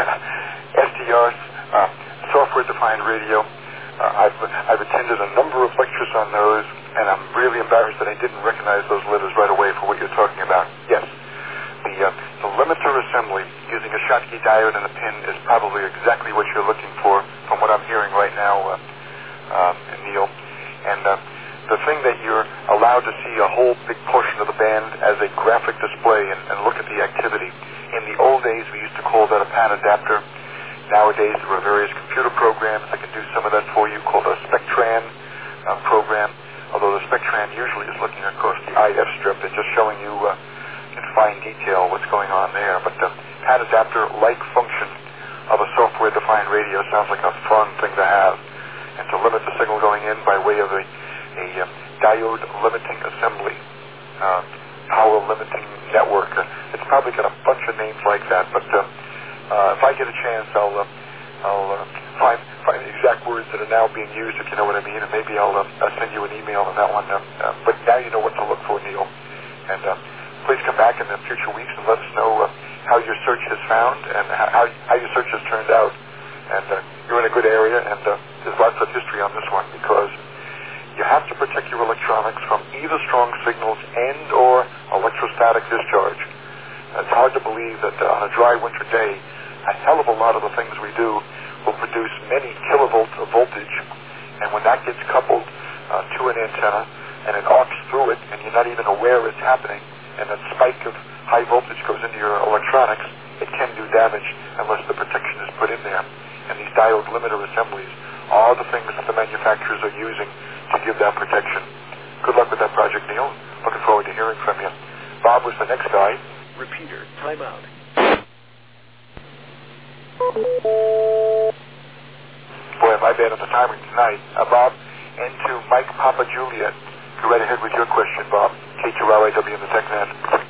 SDRs, software-defined radio. I've attended a number of lectures on those, and I'm really embarrassed that I didn't recognize those letters right away for what you're talking about. Yes, the limiter assembly using a Schottky diode and a pin is probably exactly what you're looking for from what I'm hearing right now, Neil. And the thing that you're allowed to see a whole big portion of the band as a graphic display and look at the activity. In the old days, we used to call that a PAN adapter. Nowadays, there are various computer programs that can do some of that for you, called a Spectran program, although the Spectran usually is looking across the IF strip and just showing you in fine detail what's going on there. But the PAN adapter-like function of a software-defined radio sounds like a fun thing to have. And to limit the signal going in by way of a diode limiting assembly, power limiting network. It's probably got a bunch of names like that, but if I get a chance, I'll find the exact words that are now being used, if you know what I mean, and maybe I'll send you an email on that one. But now you know what to look for, Neil. And please come back in the future weeks and let us know how your search has found and how your search has turned out. And you're in a good area, and there's lots of history on this one, because you have to protect your electronics from either strong signals and or electrostatic discharge. It's hard to believe that on a dry winter day, a hell of a lot of the things we do will produce many kilovolts of voltage, and when that gets coupled to an antenna and it arcs through it and you're not even aware it's happening, and that spike of high voltage goes into your electronics, it can do damage unless the protection is put in there. And these diode limiter assemblies are the things that the manufacturers are using to give that protection. Good luck with that project, Neil. Looking forward to hearing from you. Bob was the next guy. Repeater, timeout. Boy, am I bad on the timing tonight. Bob, and to Mike Papa Juliet. Go right ahead with your question, Bob. K2RIW in the TechNet.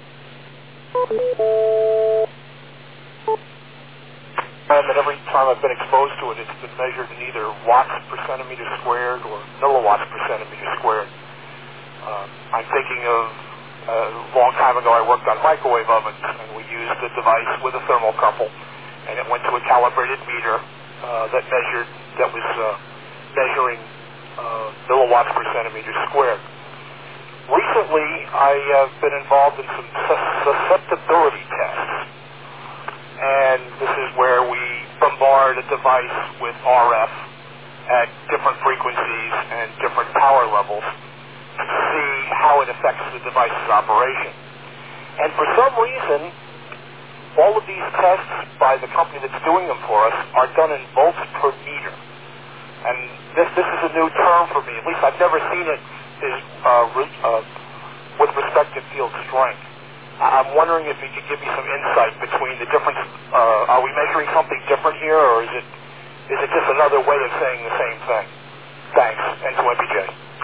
And every time I've been exposed to it, it's been measured in either watts per centimeter squared or milliwatts per centimeter squared. I'm thinking of a long time ago I worked on microwave ovens, and we used a device with a thermocouple, and it went to a calibrated meter that was measuring milliwatts per centimeter squared. Recently, I have been involved in some susceptibility tests. And this is where we bombard a device with RF at different frequencies and different power levels to see how it affects the device's operation. And for some reason, all of these tests by the company that's doing them for us are done in volts per meter. And this is a new term for me. At least I've never seen it with respect to field strength. I'm wondering if you could give me some insight between the difference. Are we measuring something different here, or is it just another way of saying the same thing? Thanks. And to MPJ.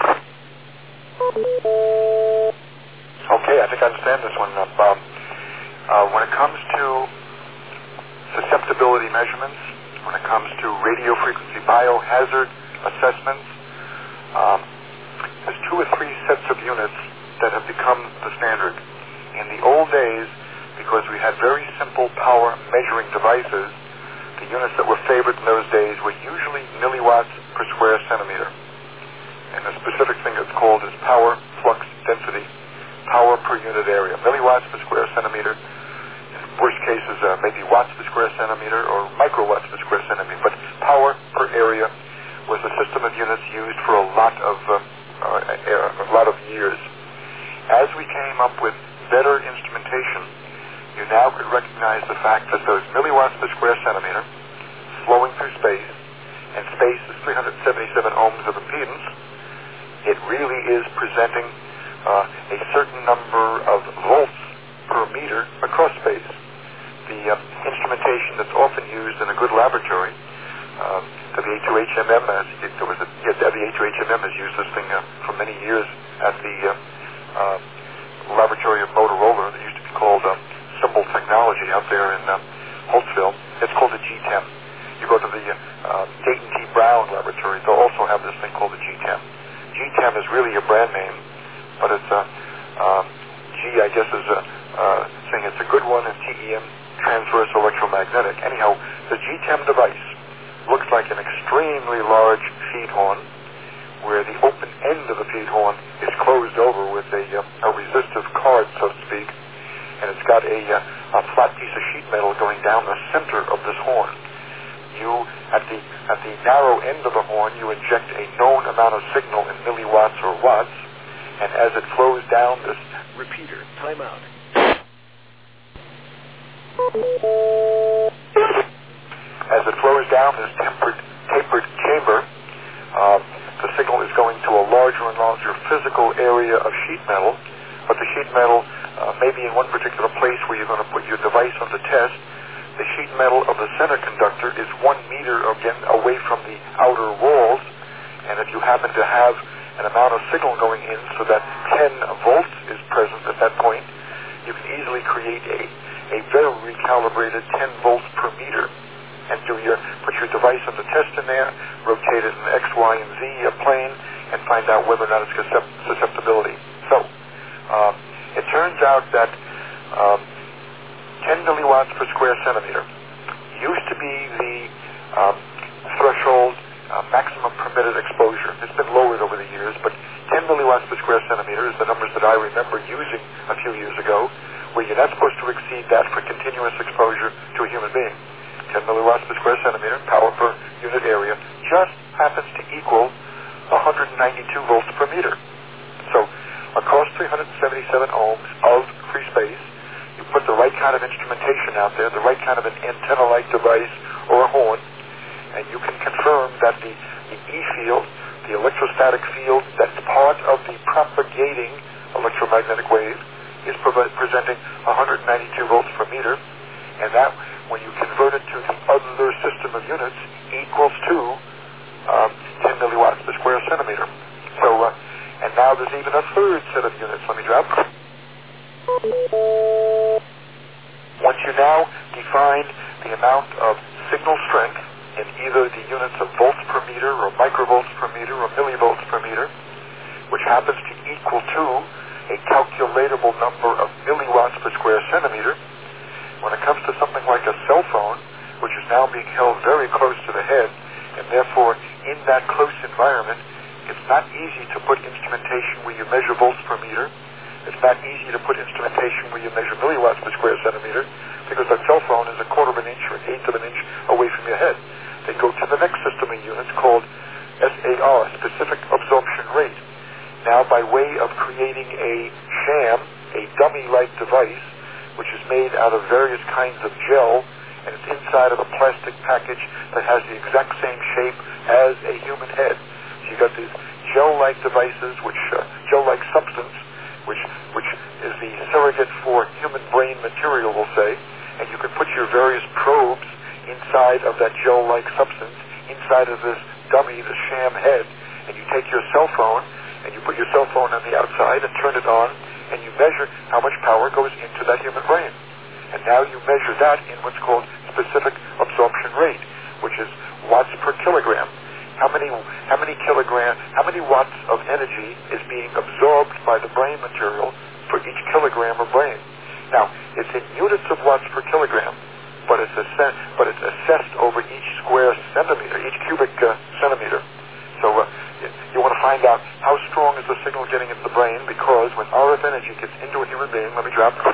Okay, I think I understand this one, Bob. When it comes to susceptibility measurements, when it comes to radio frequency biohazard assessments, there's 2 or 3 sets of units that have become the standard. In the old days, because we had very simple power measuring devices, the units that were favored in those days were usually milliwatts per square centimeter. And the specific thing that's called is power flux density, power per unit area. Milliwatts per square centimeter. In worst cases, maybe watts per square centimeter or microwatts per square centimeter. But power per area was a system of units used for a lot of years. As we came up with better instrumentation, you now could recognize the fact that those milliwatts per square centimeter flowing through space, and space is 377 ohms of impedance, it really is presenting a certain number of volts per meter across space. The instrumentation that's often used in a good laboratory, WA2HMM, WA2HMM has used this thing for many years at the laboratory of Motorola. That used to be called Symbol Technology out there in Holtzville. It's called the GTEM. You go to the Dayton T. Brown laboratory, they'll also have this thing called the GTEM. GTEM is really a brand name, but it's G, I guess, is saying it's a good one, and TEM, transverse electromagnetic. Anyhow, the GTEM device looks like an extremely large feed horn, where the open end of the feed horn is closed over with a resistive card, so to speak, and it's got a flat piece of sheet metal going down the center of this horn. You, at the narrow end of the horn, you inject a known amount of signal in milliwatts or watts, and as it flows down this... Repeater, timeout. As it flows down this tapered chamber, the signal is going to a larger and larger physical area of sheet metal, but the sheet metal may be in one particular place where you're going to put your device on the test. The sheet metal of the center conductor is 1 meter again away from the outer walls, and if you happen to have an amount of signal going in so that 10 volts is present at that point, you can easily create a very recalibrated 10 volts per meter, and put your device on the test in there, rotate it in X, Y, and Z plane, and find out whether or not it's susceptibility. So, it turns out that 10 milliwatts per square centimeter used to be the threshold maximum permitted exposure. It's been lowered over the years, but 10 milliwatts per square centimeter is the numbers that I remember using a few years ago, where you're not supposed to exceed that for continuous exposure to a human being. 10 milliwatts per square centimeter, power per unit area, just happens to equal 192 volts per meter. So, across 377 ohms of free space, you put the right kind of instrumentation out there, the right kind of an antenna-like device or a horn, and you can confirm that the E field, the electrostatic field that's part of the propagating electromagnetic wave, is presenting 192 volts per meter, and that, when you convert it to the other system of units, equals to 10 milliwatts per square centimeter. So, and now there's even a third set of units. Let me drop. Once you now define the amount of signal strength in either the units of volts per meter or microvolts per meter or millivolts per meter, which happens to equal to a calculatable number of milliwatts per square centimeter, when it comes to something like a cell phone, which is now being held very close to the head, and therefore in that close environment, it's not easy to put instrumentation where you measure volts per meter. It's not easy to put instrumentation where you measure milliwatts per square centimeter, because that cell phone is 1/4 of an inch or 1/8 of an inch away from your head. They go to the next system of units called SAR, specific absorption rate. Now, by way of creating a sham a dummy-like device, which is made out of various kinds of gel, and it's inside of a plastic package that has the exact same shape as a human head. So you've got these gel-like devices, gel-like substance, which is the surrogate for human brain material, we'll say, and you can put your various probes inside of that gel-like substance, inside of this dummy, the sham head, and you take your cell phone, and you put your cell phone on the outside and turn it on, and you measure how much power goes into that human brain. And now you measure that in what's called specific absorption rate, which is watts per kilogram. How many watts of energy is being absorbed by the brain material for each kilogram of brain? Now, it's in units of watts per kilogram, but it's assessed over each square centimeter, each cubic centimeter. So you want to find out how strong is the signal getting into the brain, because when RF energy gets into a human being, let me drop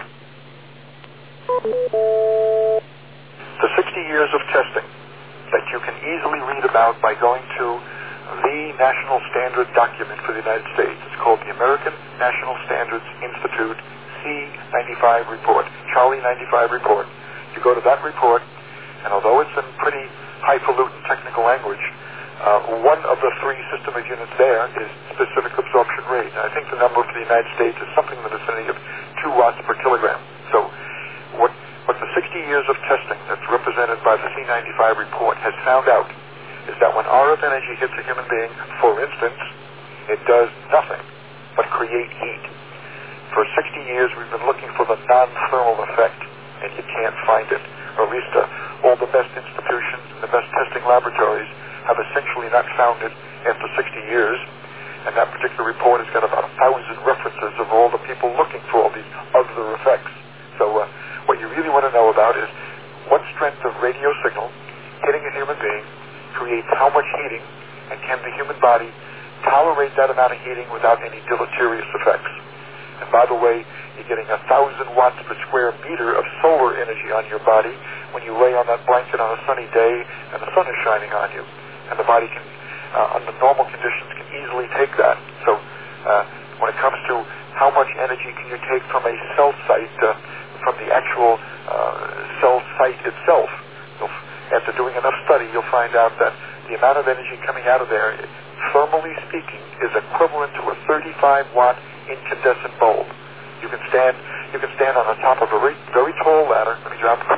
the 60 years of testing that you can easily read about by going to the national standard document for the United States. It's called the American National Standards Institute C95 report, Charlie 95 report. You go to that report, and although it's in pretty highfalutin technical language, one of the three system of units there is specific absorption rate. And I think the number for the United States is something in the vicinity of 2 watts per kilogram. So what the 60 years of testing that's represented by the C95 report has found out is that when RF energy hits a human being, for instance, it does nothing but create heat. For 60 years we've been looking for the non-thermal effect, and you can't find it. Or at least all the best institutions and the best testing laboratories have essentially not found it after 60 years. And that particular report has got about 1,000 references of all the people looking for all these other effects. So what you really want to know about is what strength of radio signal hitting a human being creates how much heating, and can the human body tolerate that amount of heating without any deleterious effects. And by the way, you're getting 1,000 watts per square meter of solar energy on your body when you lay on that blanket on a sunny day and the sun is shining on you. And the body can, under normal conditions, can easily take that. So when it comes to how much energy can you take from a cell site, from the actual cell site itself, after doing enough study, you'll find out that the amount of energy coming out of there, thermally speaking, is equivalent to a 35-watt incandescent bulb. You can stand on the top of a very tall ladder. Let me drop.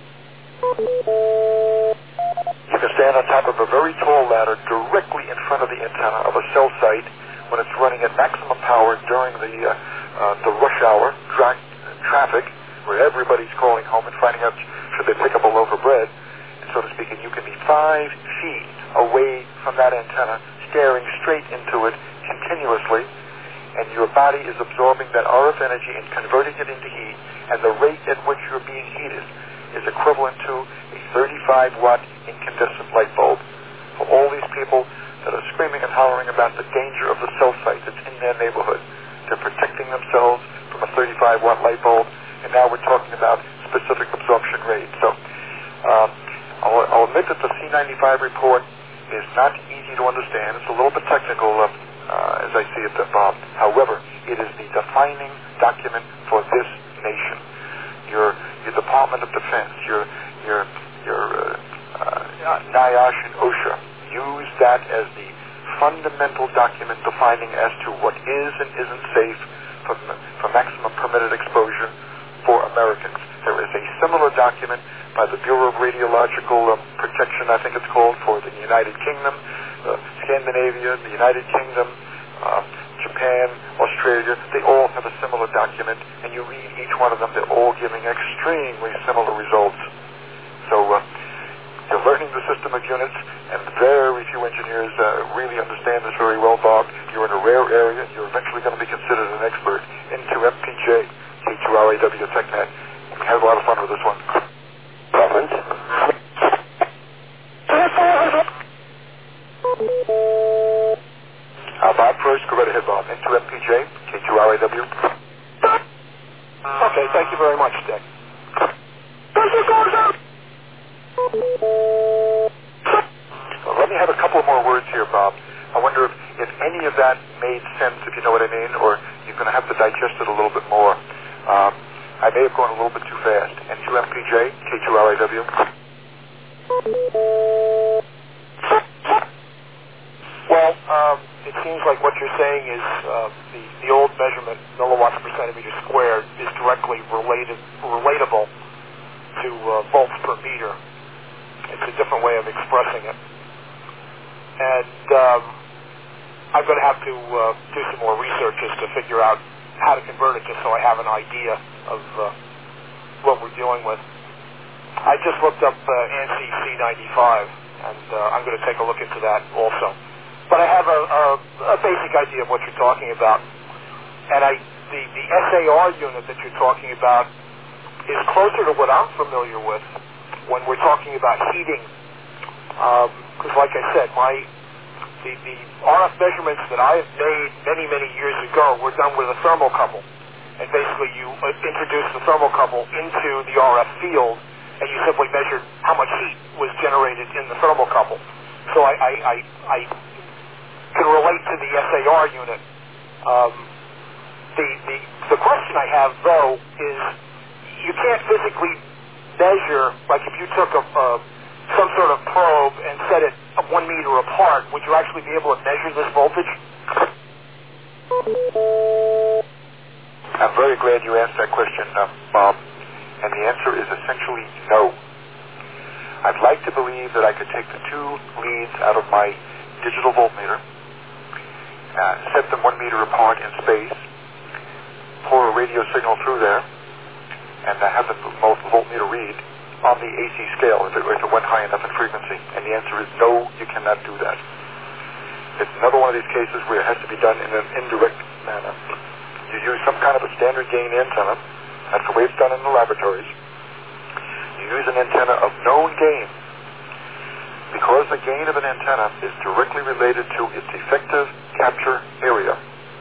You can stand on top of a very tall ladder directly in front of the antenna of a cell site when it's running at maximum power during the rush hour traffic, where everybody's calling home and finding out should they pick up a loaf of bread, and so to speak. And you can be 5 feet away from that antenna, staring straight into it continuously, and your body is absorbing that RF energy and converting it into heat, and the rate at which you're being heated is equivalent to a 35-watt incandescent light bulb. For all these people that are screaming and hollering about the danger of the cell site that's in their neighborhood, they're protecting themselves from a 35-watt light bulb, and now we're talking about specific absorption rate. So I'll admit that the C95 report is not easy to understand. It's a little bit technical, as I see it, Bob. However, it is the defining document for this nation. Your Department of Defense, your NIOSH and OSHA use that as the fundamental document defining as to what is and isn't safe for maximum permitted exposure for Americans. There is a similar document by the Bureau of Radiological Protection, I think it's called, for the United Kingdom, Scandinavia, the United Kingdom, Japan, Australia. They all have a similar document, and you read each one of them, they're all giving extremely similar results. So you're learning the system of units, and very few engineers really understand this very well, Bob. You're in a rare area. You're eventually going to be considered an expert into FPJ, K2RAW TechNet. We had a lot of fun with this one. Comment? Bob first, go right ahead, Bob. Into FPJ, K2RAW. Okay, thank you very much, Dick. Well, let me have a couple more words here, Bob. I wonder if any of that made sense, if you know what I mean, or you're going to have to digest it a little bit more. I may have gone a little bit too fast. N2MPJ, K2LIW. Well, it seems like what you're saying is the old measurement, milliwatts per centimeter squared, is directly relatable to volts per meter. It's a different way of expressing it. And I'm going to have to do some more research just to figure out how to convert it, just so I have an idea of what we're dealing with. I just looked up ANSI C95, and I'm going to take a look into that also. But I have a basic idea of what you're talking about. And the SAR unit that you're talking about is closer to what I'm familiar with when we're talking about heating. Because like I said, the RF measurements that I have made many, many years ago were done with a thermocouple. And basically you introduce the thermocouple into the RF field, and you simply measured how much heat was generated in the thermocouple. So I can relate to the SAR unit. The question I have, though, is you can't physically measure, like if you took some sort of probe and set it 1 meter apart, would you actually be able to measure this voltage? I'm very glad you asked that question, Bob, and the answer is essentially no. I'd like to believe that I could take the two leads out of my digital voltmeter, set them 1 meter apart in space, pour a radio signal through there, and have the voltmeter read on the AC scale if it went high enough in frequency. And the answer is no, you cannot do that. It's another one of these cases where it has to be done in an indirect manner. You use some kind of a standard gain antenna. That's the way it's done in the laboratories. You use an antenna of known gain. Because the gain of an antenna is directly related to its effective capture area.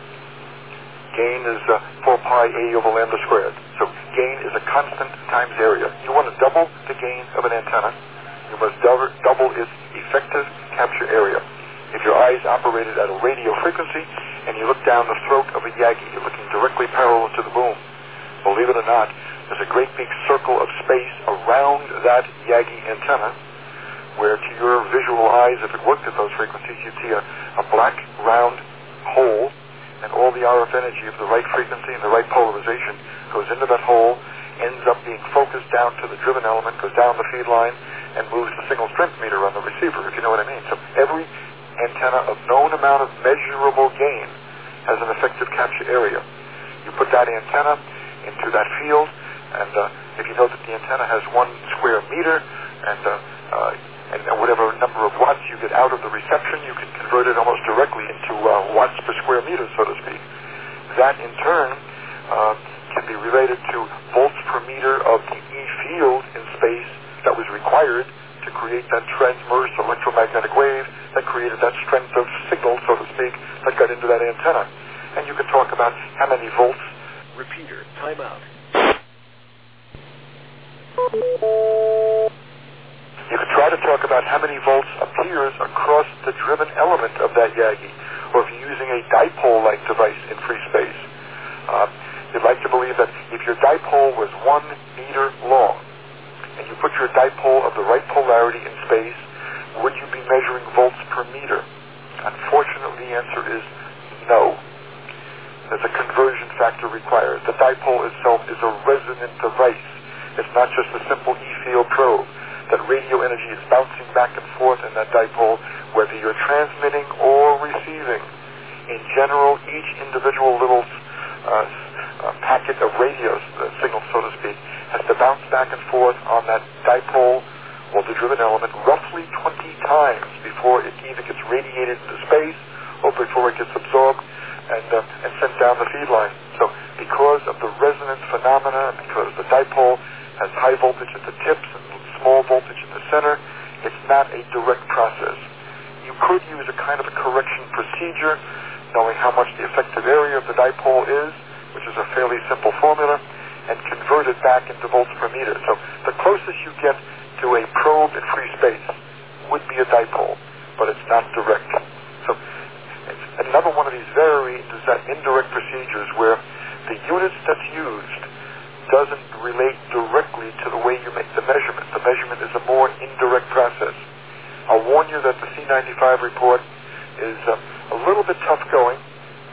Gain is 4 pi A over lambda squared. So gain is a constant times area. You want to double the gain of an antenna, you must double its effective capture area. If your eyes operated at a radio frequency and you look down the throat of a Yagi, you're looking directly parallel to the boom. Believe it or not, there's a great big circle of space around that Yagi antenna where to your visual eyes, if it worked at those frequencies, you'd see a black round hole, and all the RF energy of the right frequency and the right polarization goes into that hole, ends up being focused down to the driven element, goes down the feed line, and moves the signal strength meter on the receiver, if you know what I mean. So every antenna of known amount of measurable gain has an effective capture area. You put that antenna into that field, and if you know that the antenna has 1 square meter, and whatever number of watts you get out of the reception, you can convert it almost directly into watts per square meter, so to speak. That, in turn, can be related to volts per meter of the E field in space that was required to create that transverse electromagnetic wave that created that strength of signal, so to speak, that got into that antenna. And you can talk about how many volts. Repeater, timeout. You could try to talk about how many volts appears across the driven element of that Yagi, or if you're using a dipole-like device in free space. You'd like to believe that if your dipole was 1 meter long, and you put your dipole of the right polarity in space, would you be measuring volts per meter? Unfortunately, the answer is no. There's a conversion factor required. The dipole itself is a resonant device. It's not just a simple E-field probe. That radio energy is bouncing back and forth in that dipole, whether you're transmitting or receiving. In general, each individual little packet of radio signal, so to speak, has to bounce back and forth on that dipole or the driven element roughly 20 times before it either gets radiated into space or before it gets absorbed and sent down the feed line. So because of the resonance phenomena, because the dipole has high voltage at the tips and small voltage in the center, it's not a direct process. You could use a kind of a correction procedure, knowing how much the effective area of the dipole is, which is a fairly simple formula, and convert it back into volts per meter. So the closest you get to a probe in free space would be a dipole, but it's not direct. So it's another one of these very indirect procedures where the units that's used doesn't relate directly to the way you make the measurement. The measurement is a more indirect process. I'll warn you that the C95 report is a little bit tough going.